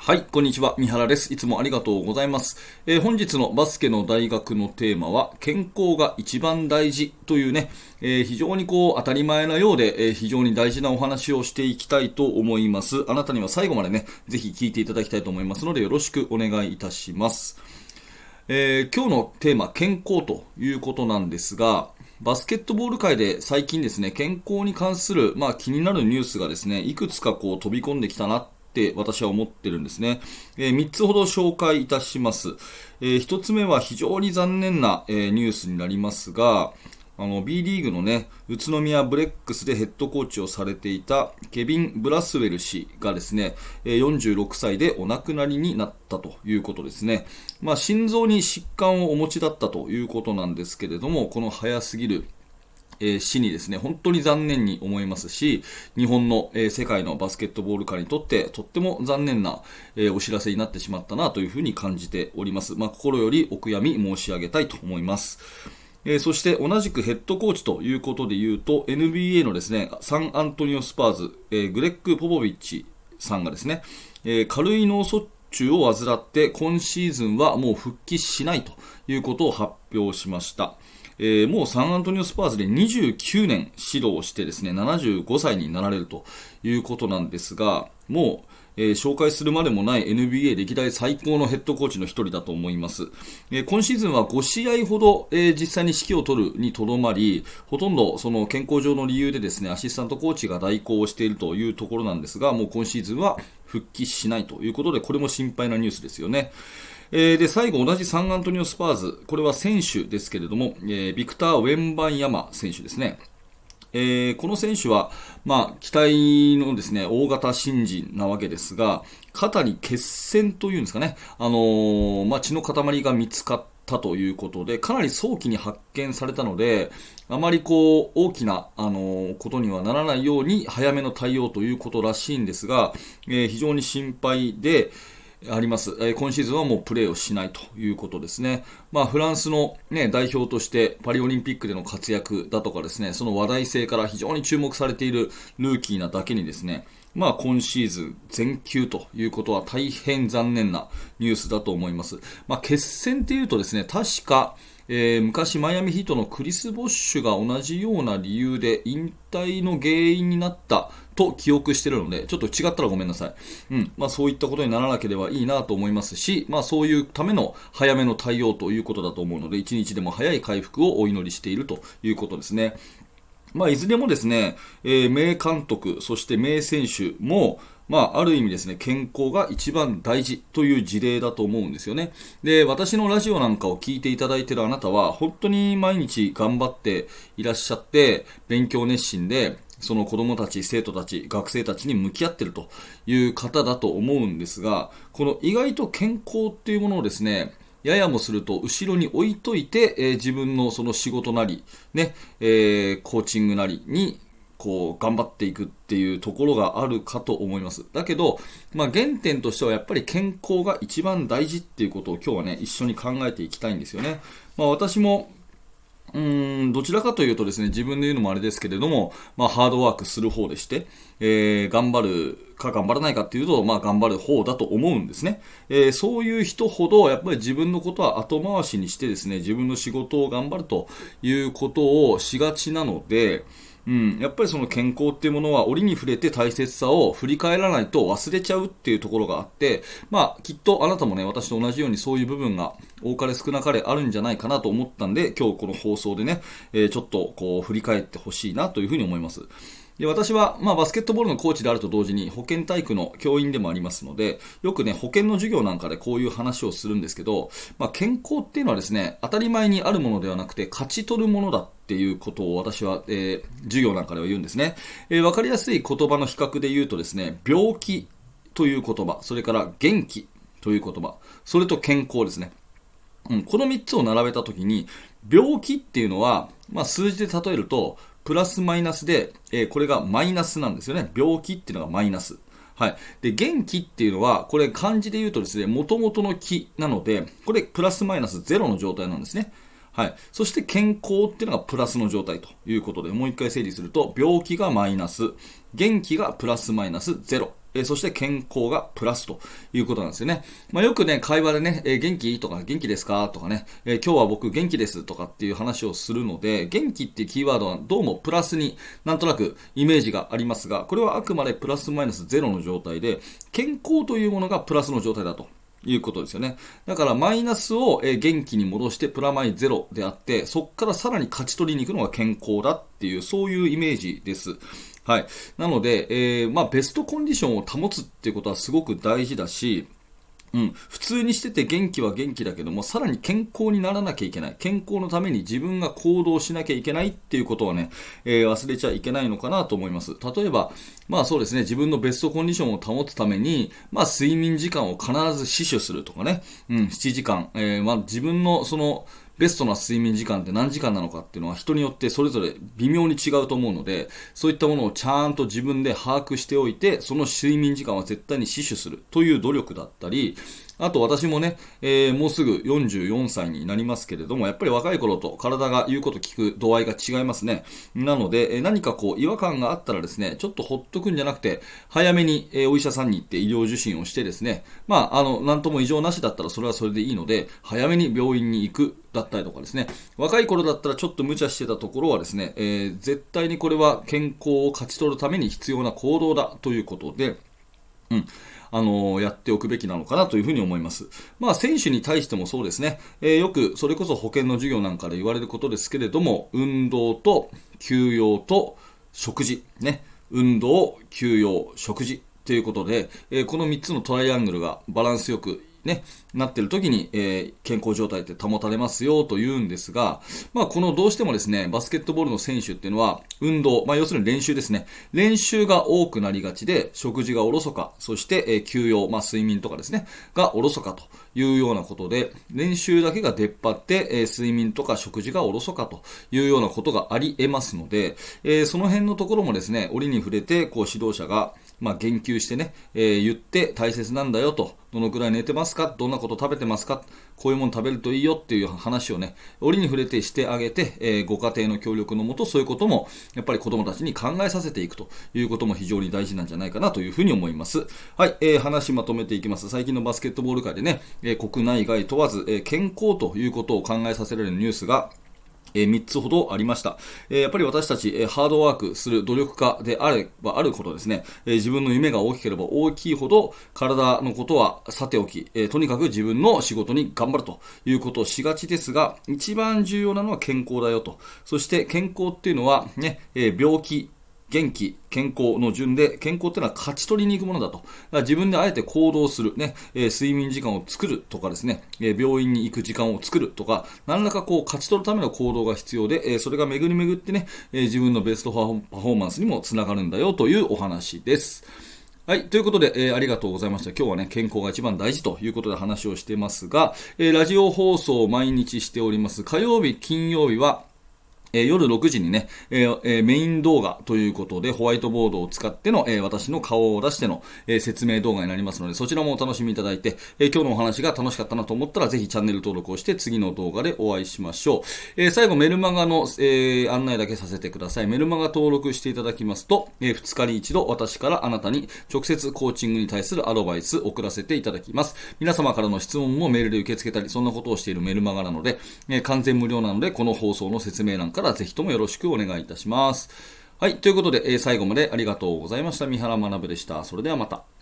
はい、こんにちは。三原です。いつもありがとうございます。本日のバスケの大学のテーマは、健康が一番大事というね、非常に当たり前なようで、非常に大事なお話をしていきたいと思います。あなたには最後までね、ぜひ聞いていただきたいと思いますので、よろしくお願いいたします。今日のテーマ、健康ということなんですが、バスケットボール界で最近ですね、健康に関する、気になるニュースがですね、いくつか飛び込んできたなって私は思ってるんですね。3つほど紹介いたします。1つ目は非常に残念な、ニュースになりますが、B リーグのね、宇都宮ブレックスでヘッドコーチをされていたケビン・ブラスウェル氏がですね、46歳でお亡くなりになったということですね。心臓に疾患をお持ちだったということなんですけれども、この早すぎる死にですね、本当に残念に思いますし、日本の、世界のバスケットボール界にとってとっても残念な、お知らせになってしまったなというふうに感じております。心よりお悔やみ申し上げたいと思います。そして同じくヘッドコーチということで言うと NBA のですね、サンアントニオスパーズ、グレッグ・ポポビッチさんがですね、軽い脳卒中を患って今シーズンはもう復帰しないということを発表しました。もうサンアントニオスパーズで29年指導をしてですね、75歳になられるということなんですが、もう、紹介するまでもない NBA 歴代最高のヘッドコーチの一人だと思います。今シーズンは5試合ほど、実際に指揮を取るにとどまり、ほとんどその健康上の理由でですね、アシスタントコーチが代行をしているというところなんですが、もう今シーズンは復帰しないということで、これも心配なニュースですよね。で、最後、同じサンアントニオスパーズ、これは選手ですけれども、ビクター・ウェンバンヤマ選手ですね。この選手は、期待のですね、大型新人なわけですが、肩に血栓というんですかね、血の塊が見つかったということで、かなり早期に発見されたので、あまり大きな、ことにはならないように、早めの対応ということらしいんですが、非常に心配で、あります。今シーズンはもうプレーをしないということですね。フランスの、代表としてパリオリンピックでの活躍だとかですね、その話題性から非常に注目されているルーキーなだけにですね、今シーズン全休ということは大変残念なニュースだと思います。決戦っていうとですね、確か、昔マイアミヒートのクリス・ボッシュが同じような理由で引退の原因になったと記憶しているので、ちょっと違ったらごめんなさい。そういったことにならなければいいなと思いますし、そういうための早めの対応ということだと思うので、一日でも早い回復をお祈りしているということですね。いずれもですね、名監督、そして名選手も、ある意味ですね、健康が一番大事という事例だと思うんですよね。で、私のラジオなんかを聞いていただいているあなたは、本当に毎日頑張っていらっしゃって、勉強熱心で、その子供たち、生徒たち、学生たちに向き合っているという方だと思うんですが、この意外と健康っていうものをですね、ややもすると後ろに置いといて、自分のその仕事なり、ね、コーチングなりに頑張っていくっていうところがあるかと思います。だけど、原点としてはやっぱり健康が一番大事っていうことを今日はね、一緒に考えていきたいんですよね。私もどちらかというとですね、自分で言うのもあれですけれども、ハードワークする方でして、頑張るか頑張らないかっていうと、頑張る方だと思うんですね。そういう人ほど、やっぱり自分のことは後回しにしてですね、自分の仕事を頑張るということをしがちなので、やっぱりその健康っていうものは折に触れて大切さを振り返らないと忘れちゃうっていうところがあって、きっとあなたもね、私と同じようにそういう部分が多かれ少なかれあるんじゃないかなと思ったんで、今日この放送でね、ちょっと振り返ってほしいなというふうに思います。で、私は、バスケットボールのコーチであると同時に保健体育の教員でもありますので、よくね、保健の授業なんかでこういう話をするんですけど、健康っていうのはですね、当たり前にあるものではなくて勝ち取るものだっていうことを私は、授業なんかでは言うんですね。わかりやすい言葉の比較で言うとですね、病気という言葉、それから元気という言葉、それと健康ですね。この3つを並べたときに、病気っていうのは、数字で例えると、プラスマイナスで、これがマイナスなんですよね。病気っていうのがマイナス。はい。で、元気っていうのは、これ漢字で言うとですね、元々の気なので、これプラスマイナスゼロの状態なんですね。 はい。そして健康っていうのがプラスの状態ということで、もう一回整理すると、病気がマイナス、元気がプラスマイナスゼロ。そして健康がプラスということなんですよね。よくね、会話でね、元気とか元気ですかとかね、今日は僕元気ですとかっていう話をするので、元気っていうキーワードはどうもプラスになんとなくイメージがありますが、これはあくまでプラスマイナスゼロの状態で、健康というものがプラスの状態だと。いうことですよね。だからマイナスを元気に戻してプラマイゼロであって、そこからさらに勝ち取りに行くのが健康だっていう、そういうイメージです。はい。なので、ベストコンディションを保つっていうことはすごく大事だし、普通にしてて元気は元気だけども、さらに健康にならなきゃいけない。健康のために自分が行動しなきゃいけないっていうことはね、忘れちゃいけないのかなと思います。例えば、そうですね、自分のベストコンディションを保つために、睡眠時間を必ず死守するとかね、7時間、自分のその、ベストな睡眠時間って何時間なのかっていうのは人によってそれぞれ微妙に違うと思うので、そういったものをちゃんと自分で把握しておいて、その睡眠時間は絶対に死守するという努力だったり、あと私もね、もうすぐ44歳になりますけれども、やっぱり若い頃と体が言うこと聞く度合いが違いますね。なので、何かこう違和感があったらですね、ちょっとほっとくんじゃなくて、早めに、お医者さんに行って医療受診をしてですね、なんとも異常なしだったらそれはそれでいいので、早めに病院に行くだったりとかですね、若い頃だったらちょっと無茶してたところはですね、絶対にこれは健康を勝ち取るために必要な行動だということで、やっておくべきなのかなというふうに思います。選手に対してもそうですね。よく、それこそ保険の授業なんかで言われることですけれども、運動と休養と食事、ね。運動、休養、食事ということで、この3つのトライアングルがバランスよくね、なっている時に、健康状態って保たれますよと言うんですが、このどうしてもですね、バスケットボールの選手っていうのは、運動、要するに練習ですね。練習が多くなりがちで、食事がおろそか、そして、休養、睡眠とかですね、がおろそかというようなことで、練習だけが出っ張って、睡眠とか食事がおろそかというようなことがあり得ますので、その辺のところもですね、折に触れて、こう指導者が、言及してね、言って大切なんだよと、どのくらい寝てますか、どんなこと食べてますか、こういうもの食べるといいよっていう話をね、折に触れてしてあげて、ご家庭の協力のもと、そういうこともやっぱり子供たちに考えさせていくということも非常に大事なんじゃないかなというふうに思います。はい、話まとめていきます。最近のバスケットボール界でね、国内外問わず、健康ということを考えさせられるニュースが3つほどありました。やっぱり私たち、ハードワークする努力家であればあるほどですね、自分の夢が大きければ大きいほど体のことはさておき、とにかく自分の仕事に頑張るということをしがちですが、一番重要なのは健康だよと。そして健康っていうのはね、病気、元気、健康の順で、健康っていうのは勝ち取りに行くものだと。だから自分であえて行動する、ね、睡眠時間を作るとかですね、病院に行く時間を作るとか、何らかこう勝ち取るための行動が必要で、それが巡り巡ってね、自分のベストパフォーマンスにもつながるんだよというお話です。はい。ということで、ありがとうございました。今日はね、健康が一番大事ということで話をしていますが、ラジオ放送を毎日しております。火曜日、金曜日は、夜6時にね、メイン動画ということでホワイトボードを使っての、私の顔を出しての、説明動画になりますので、そちらもお楽しみいただいて、今日のお話が楽しかったなと思ったらぜひチャンネル登録をして次の動画でお会いしましょう。最後メルマガの、案内だけさせてください。メルマガ登録していただきますと、2日に一度私からあなたに直接コーチングに対するアドバイスを送らせていただきます。皆様からの質問もメールで受け付けたり、そんなことをしているメルマガなので、完全無料なので、この放送の説明欄からぜひともよろしくお願いいたします。はい、ということで、最後までありがとうございました。三原学でした。それではまた。